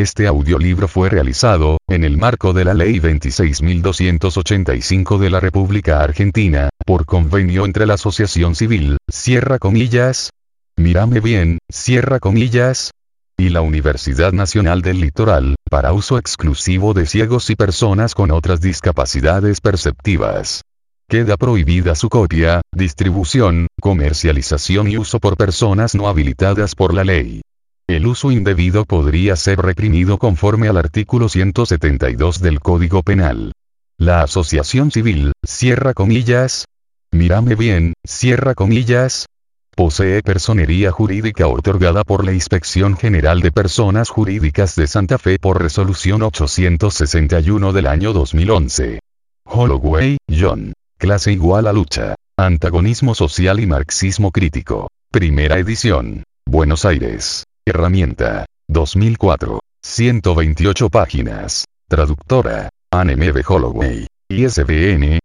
Este audiolibro fue realizado, en el marco de la Ley 26.285 de la República Argentina, por convenio entre la Asociación Civil, cierra comillas, Mírame Bien, cierra comillas, y la Universidad Nacional del Litoral, para uso exclusivo de ciegos y personas con otras discapacidades perceptivas. Queda prohibida su copia, distribución, comercialización y uso por personas no habilitadas por la ley. El uso indebido podría ser reprimido conforme al artículo 172 del Código Penal. La Asociación Civil, cierra comillas, Mírame Bien, cierra comillas, posee personería jurídica otorgada por la Inspección General de Personas Jurídicas de Santa Fe por resolución 861 del año 2011. Holloway, John. Clase igual a lucha. Antagonismo social y marxismo crítico. Primera edición. Buenos Aires. Herramienta. 2004. 128 páginas. Traductora. Anne M. B. Holloway. ISBN,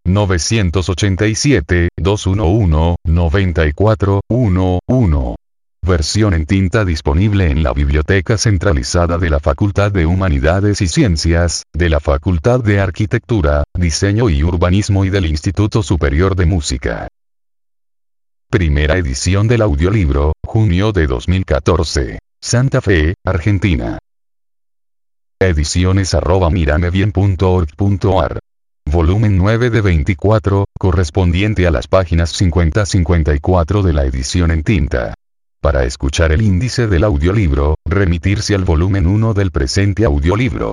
987-211-9411. Versión en tinta disponible en la Biblioteca Centralizada de la Facultad de Humanidades y Ciencias, de la Facultad de Arquitectura, Diseño y Urbanismo y del Instituto Superior de Música. Primera edición del audiolibro, junio de 2014. Santa Fe, Argentina. Ediciones@miramebien.org.ar. Volumen 9 de 24, correspondiente a las páginas 50-54 de la edición en tinta. Para escuchar el índice del audiolibro, remitirse al volumen 1 del presente audiolibro.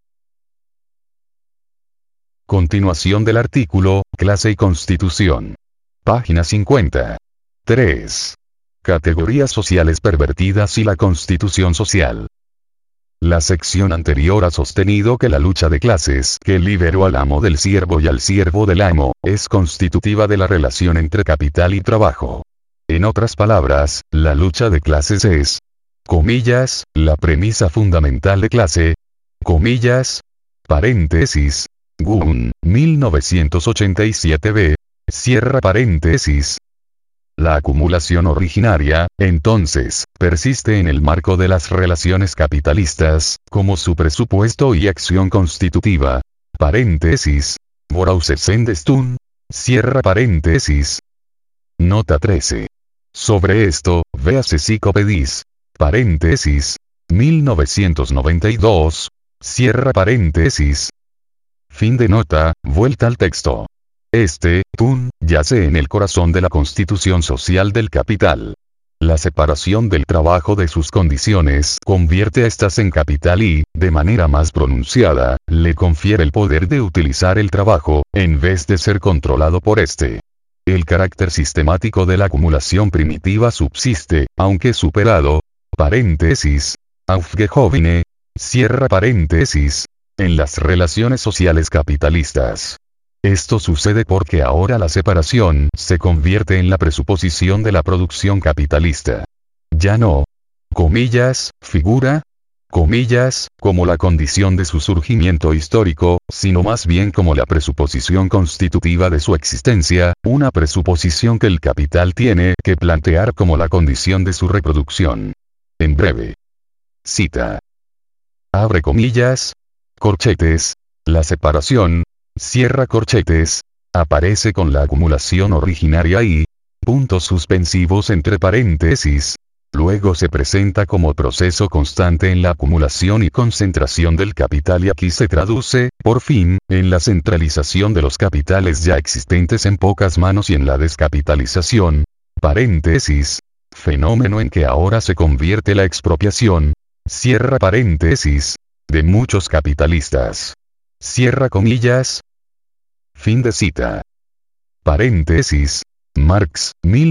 Continuación del artículo, Clase y Constitución. Página 50. 3. Categorías sociales pervertidas y la Constitución social. La sección anterior ha sostenido que la lucha de clases que liberó al amo del siervo y al siervo del amo, es constitutiva de la relación entre capital y trabajo. En otras palabras, la lucha de clases es, comillas, la premisa fundamental de clase, comillas, paréntesis, Gunn, 1987b, cierra paréntesis. La acumulación originaria, entonces, persiste en el marco de las relaciones capitalistas, como su presupuesto y acción constitutiva. Paréntesis. Voraussetzendestun. Cierra paréntesis. Nota 13. Sobre esto, véase Psicopedis. Paréntesis. 1992. Cierra paréntesis. Fin de nota, vuelta al texto. Tun, yace en el corazón de la constitución social del capital. La separación del trabajo de sus condiciones convierte a estas en capital y, de manera más pronunciada, le confiere el poder de utilizar el trabajo, en vez de ser controlado por este. El carácter sistemático de la acumulación primitiva subsiste, aunque superado, paréntesis, aufgehobene, cierra paréntesis, en las relaciones sociales capitalistas. Esto sucede porque ahora la separación se convierte en la presuposición de la producción capitalista. Ya no, comillas, figura, comillas, como la condición de su surgimiento histórico, sino más bien como la presuposición constitutiva de su existencia, una presuposición que el capital tiene que plantear como la condición de su reproducción. En breve. Cita. Abre comillas. Corchetes. La separación, cierra corchetes, aparece con la acumulación originaria y, puntos suspensivos entre paréntesis, luego se presenta como proceso constante en la acumulación y concentración del capital y aquí se traduce, por fin, en la centralización de los capitales ya existentes en pocas manos y en la descapitalización, paréntesis, fenómeno en que ahora se convierte la expropiación, cierra paréntesis, de muchos capitalistas. Cierra comillas. Fin de cita. Paréntesis. Marx,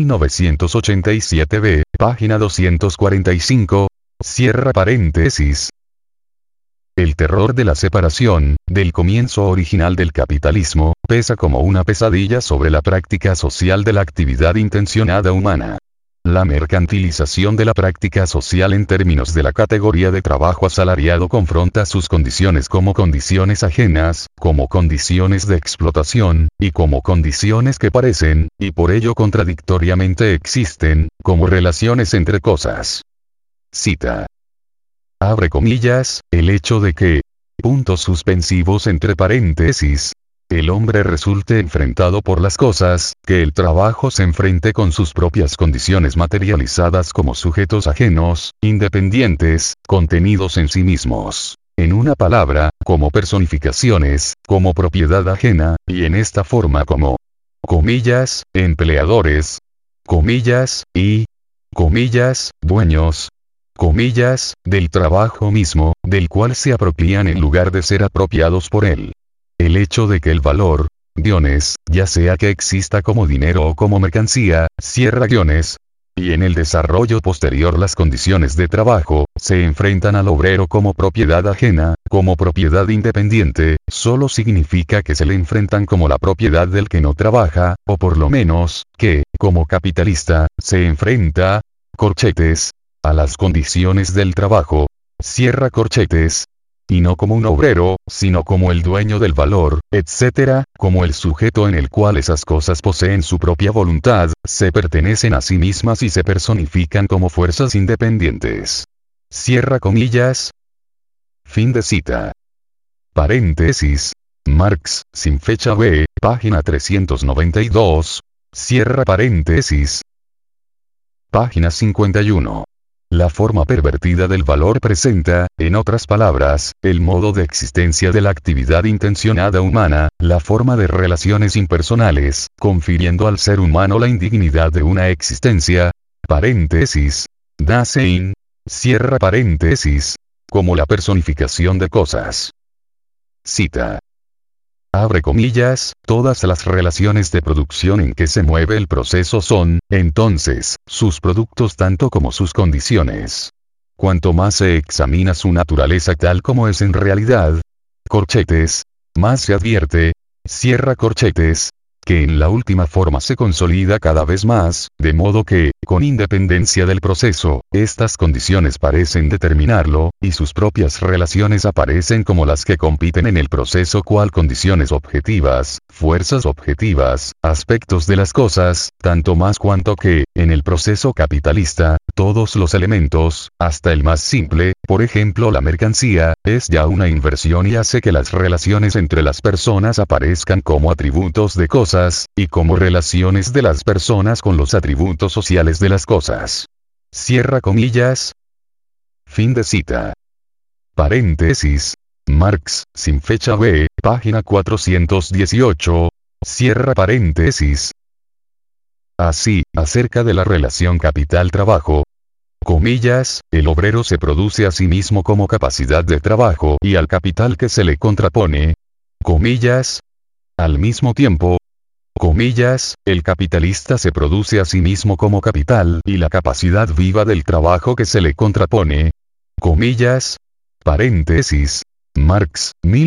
1987b, página 245. Cierra paréntesis. El terror de la separación, del comienzo original del capitalismo, pesa como una pesadilla sobre la práctica social de la actividad intencionada humana. La mercantilización de la práctica social en términos de la categoría de trabajo asalariado confronta sus condiciones como condiciones ajenas, como condiciones de explotación, y como condiciones que parecen, y por ello contradictoriamente existen, como relaciones entre cosas. Cita. abre comillas, el hecho de que, puntos suspensivos entre paréntesis, el hombre resulte enfrentado por las cosas, que el trabajo se enfrente con sus propias condiciones materializadas como sujetos ajenos, independientes, contenidos en sí mismos. En una palabra, como personificaciones, como propiedad ajena, y en esta forma como, comillas, empleadores, comillas, y, comillas, dueños, comillas, del trabajo mismo, del cual se apropian en lugar de ser apropiados por él. El hecho de que el valor, guiones, ya sea que exista como dinero o como mercancía, cierra guiones, y en el desarrollo posterior las condiciones de trabajo, se enfrentan al obrero como propiedad ajena, como propiedad independiente, solo significa que se le enfrentan como la propiedad del que no trabaja, o por lo menos, que, como capitalista, se enfrenta, corchetes, a las condiciones del trabajo, cierra corchetes, y no como un obrero, sino como el dueño del valor, etc., como el sujeto en el cual esas cosas poseen su propia voluntad, se pertenecen a sí mismas y se personifican como fuerzas independientes. Cierra comillas. Fin de cita. Paréntesis. Marx, sin fecha B, página 392. Cierra paréntesis. Página 51. La forma pervertida del valor presenta, en otras palabras, el modo de existencia de la actividad intencionada humana, la forma de relaciones impersonales, confiriendo al ser humano la indignidad de una existencia, paréntesis, Dasein, cierra paréntesis, como la personificación de cosas. Cita. Abre comillas, todas las relaciones de producción en que se mueve el proceso son, entonces, sus productos tanto como sus condiciones. Cuanto más se examina su naturaleza tal como es en realidad, corchetes, más se advierte, cierra corchetes, que en la última forma se consolida cada vez más, de modo que, con independencia del proceso, estas condiciones parecen determinarlo, y sus propias relaciones aparecen como las que compiten en el proceso cual condiciones objetivas, fuerzas objetivas, aspectos de las cosas, tanto más cuanto que, en el proceso capitalista, todos los elementos, hasta el más simple, por ejemplo la mercancía, es ya una inversión y hace que las relaciones entre las personas aparezcan como atributos de cosas, y como relaciones de las personas con los atributos sociales de las cosas. Cierra comillas. Fin de cita. Paréntesis. Marx, sin fecha B, página 418. Cierra paréntesis. Así, acerca de la relación capital-trabajo, comillas, el obrero se produce a sí mismo como capacidad de trabajo y al capital que se le contrapone, comillas, al mismo tiempo, comillas, el capitalista se produce a sí mismo como capital y la capacidad viva del trabajo que se le contrapone, comillas, paréntesis, Marx,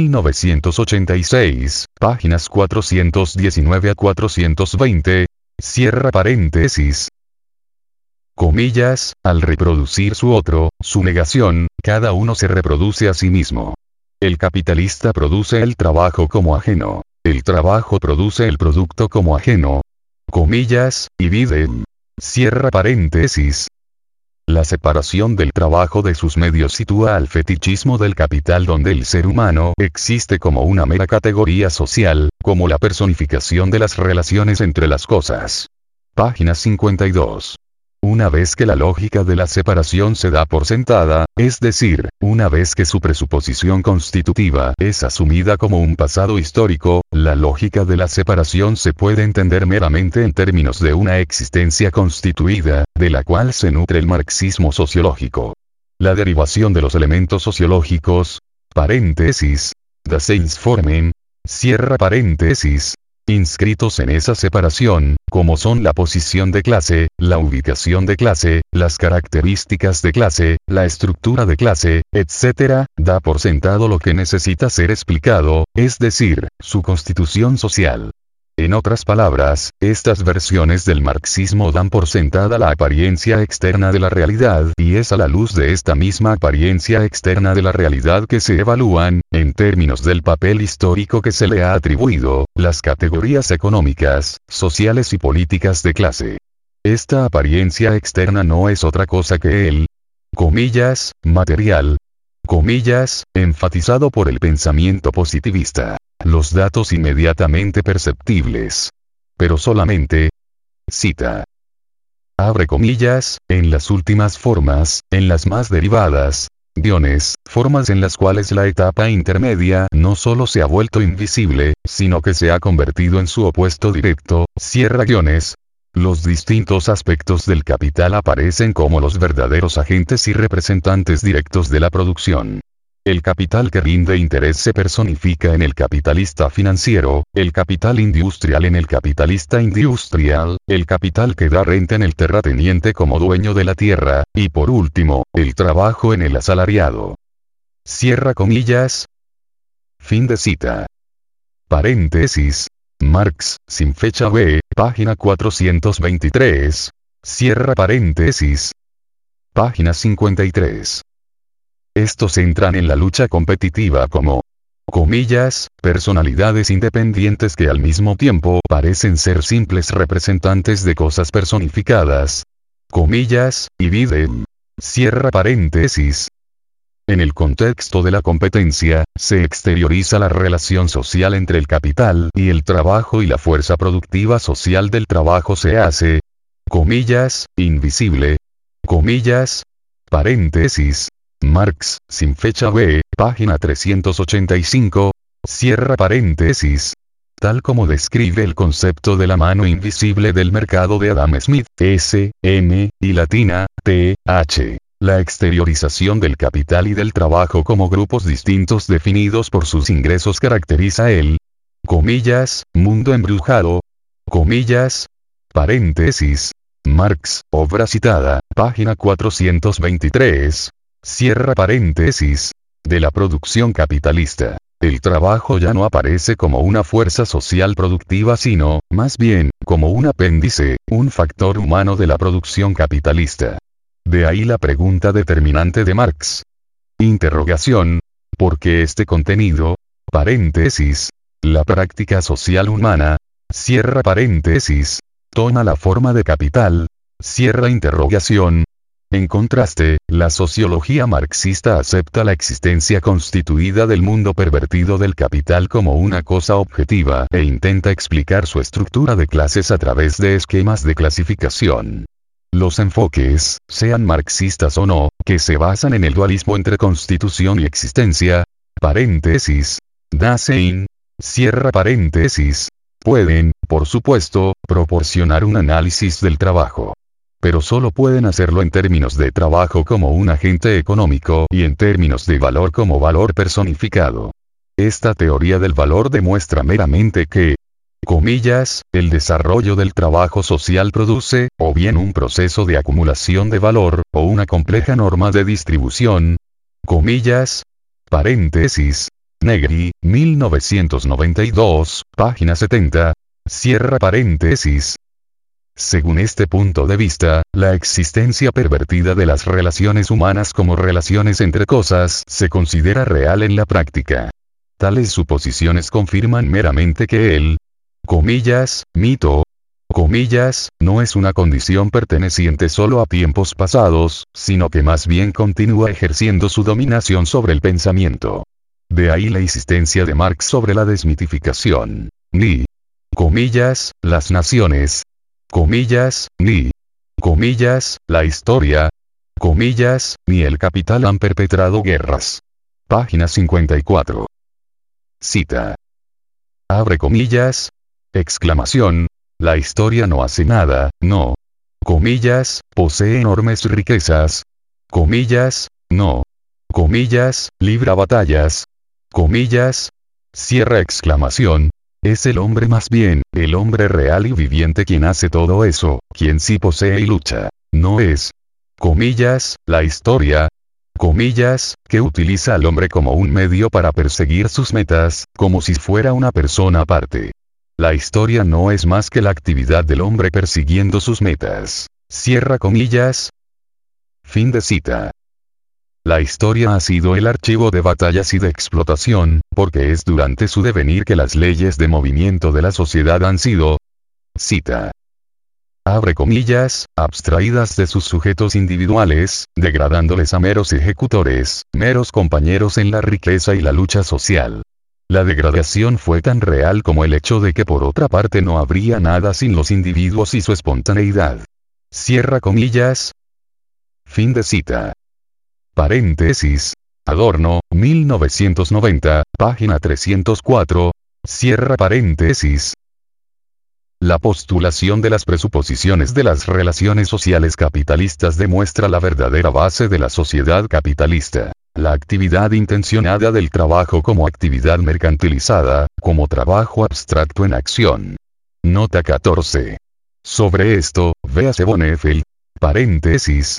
1986, páginas 419 a 420, cierra paréntesis. Comillas, al reproducir su otro, su negación, cada uno se reproduce a sí mismo. El capitalista produce el trabajo como ajeno. El trabajo produce el producto como ajeno. Comillas, y viven. Cierra paréntesis. La separación del trabajo de sus medios sitúa al fetichismo del capital donde el ser humano existe como una mera categoría social, como la personificación de las relaciones entre las cosas. Página 52. Una vez que la lógica de la separación se da por sentada, es decir, una vez que su presuposición constitutiva es asumida como un pasado histórico, la lógica de la separación se puede entender meramente en términos de una existencia constituida, de la cual se nutre el marxismo sociológico. La derivación de los elementos sociológicos, paréntesis, Daseinsformen, cierra paréntesis, inscritos en esa separación, como son la posición de clase, la ubicación de clase, las características de clase, la estructura de clase, etc., da por sentado lo que necesita ser explicado, es decir, su constitución social. En otras palabras, estas versiones del marxismo dan por sentada la apariencia externa de la realidad y es a la luz de esta misma apariencia externa de la realidad que se evalúan, en términos del papel histórico que se le ha atribuido, las categorías económicas, sociales y políticas de clase. Esta apariencia externa no es otra cosa que el, comillas, material, comillas, enfatizado por el pensamiento positivista. Los datos inmediatamente perceptibles. Pero solamente, cita. Abre comillas, en las últimas formas, en las más derivadas, formas en las cuales la etapa intermedia no solo se ha vuelto invisible, sino que se ha convertido en su opuesto directo, cierra guiones. Los distintos aspectos del capital aparecen como los verdaderos agentes y representantes directos de la producción. El capital que rinde interés se personifica en el capitalista financiero, el capital industrial en el capitalista industrial, el capital que da renta en el terrateniente como dueño de la tierra, y por último, el trabajo en el asalariado. Cierra comillas. Fin de cita. Paréntesis. Marx, sin fecha B, página 423. Cierra paréntesis. Página 53. Estos entran en la lucha competitiva como, comillas, personalidades independientes que al mismo tiempo parecen ser simples representantes de cosas personificadas. Comillas, y idem. Cierra paréntesis. En el contexto de la competencia, se exterioriza la relación social entre el capital y el trabajo y la fuerza productiva social del trabajo se hace, comillas, invisible. Comillas, paréntesis. Marx, sin fecha B, página 385, cierra paréntesis. Tal como describe el concepto de la mano invisible del mercado de Adam Smith, S, M, y latina, T, H. La exteriorización del capital y del trabajo como grupos distintos definidos por sus ingresos caracteriza el, comillas, mundo embrujado. Comillas, paréntesis. Marx, obra citada, página 423. Cierra paréntesis. De la producción capitalista. El trabajo ya no aparece como una fuerza social productiva sino, más bien, como un apéndice, un factor humano de la producción capitalista. De ahí la pregunta determinante de Marx. Interrogación. ¿Por qué este contenido? Paréntesis. La práctica social humana. Cierra paréntesis. Toma la forma de capital. Cierra interrogación. En contraste, la sociología marxista acepta la existencia constituida del mundo pervertido del capital como una cosa objetiva e intenta explicar su estructura de clases a través de esquemas de clasificación. Los enfoques, sean marxistas o no, que se basan en el dualismo entre constitución y existencia, paréntesis, Dasein, cierra paréntesis, pueden, por supuesto, proporcionar un análisis del trabajo. Pero solo pueden hacerlo en términos de trabajo como un agente económico y en términos de valor como valor personificado. Esta teoría del valor demuestra meramente que, comillas, el desarrollo del trabajo social produce, o bien un proceso de acumulación de valor, o una compleja norma de distribución, comillas, paréntesis, Negri, 1992, página 70, cierra paréntesis. Según este punto de vista, la existencia pervertida de las relaciones humanas como relaciones entre cosas se considera real en la práctica. Tales suposiciones confirman meramente que el, comillas, mito, comillas, no es una condición perteneciente solo a tiempos pasados, sino que más bien continúa ejerciendo su dominación sobre el pensamiento. De ahí la insistencia de Marx sobre la desmitificación. Ni, comillas, las naciones, comillas, ni, comillas, la historia, comillas, ni el capital han perpetrado guerras. Página 54. Cita. Abre comillas, exclamación, la historia no hace nada, no. Comillas, posee enormes riquezas. Comillas, no. Comillas, libra batallas. Comillas, cierra exclamación. Es el hombre más bien, el hombre real y viviente quien hace todo eso, quien sí posee y lucha. No es, comillas, la historia, comillas, que utiliza al hombre como un medio para perseguir sus metas, como si fuera una persona aparte. La historia no es más que la actividad del hombre persiguiendo sus metas. Cierra comillas. Fin de cita. La historia ha sido el archivo de batallas y de explotación, porque es durante su devenir que las leyes de movimiento de la sociedad han sido. Cita. abre comillas, abstraídas de sus sujetos individuales, degradándoles a meros ejecutores, meros compañeros en la riqueza y la lucha social. La degradación fue tan real como el hecho de que por otra parte no habría nada sin los individuos y su espontaneidad. Cierra comillas. Fin de cita. Paréntesis. Adorno, 1990, página 304. Cierra paréntesis. La postulación de las presuposiciones de las relaciones sociales capitalistas demuestra la verdadera base de la sociedad capitalista. La actividad intencionada del trabajo como actividad mercantilizada, como trabajo abstracto en acción. Nota 14. Sobre esto, véase Bonnefeld, paréntesis,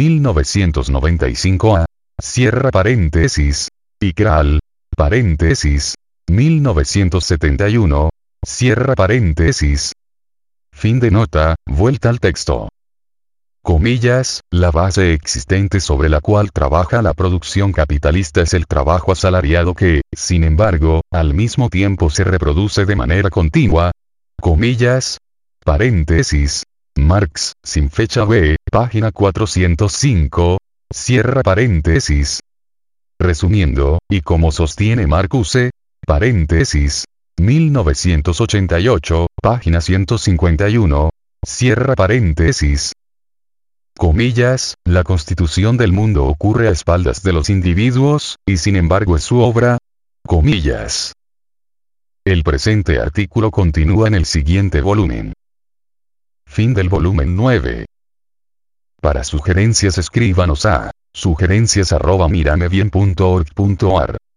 1995a, cierra paréntesis, y Kral, paréntesis, 1971, cierra paréntesis. Fin de nota, vuelta al texto. Comillas, la base existente sobre la cual trabaja la producción capitalista es el trabajo asalariado que, sin embargo, al mismo tiempo se reproduce de manera continua. Comillas. Paréntesis. Marx, sin fecha B, página 405. Cierra paréntesis. Resumiendo, y como sostiene Marcuse, paréntesis. 1988, página 151. Cierra paréntesis. Comillas, la constitución del mundo ocurre a espaldas de los individuos, y sin embargo es su obra. Comillas. El presente artículo continúa en el siguiente volumen. Fin del volumen 9. Para sugerencias escríbanos a sugerencias@miramebien.org.ar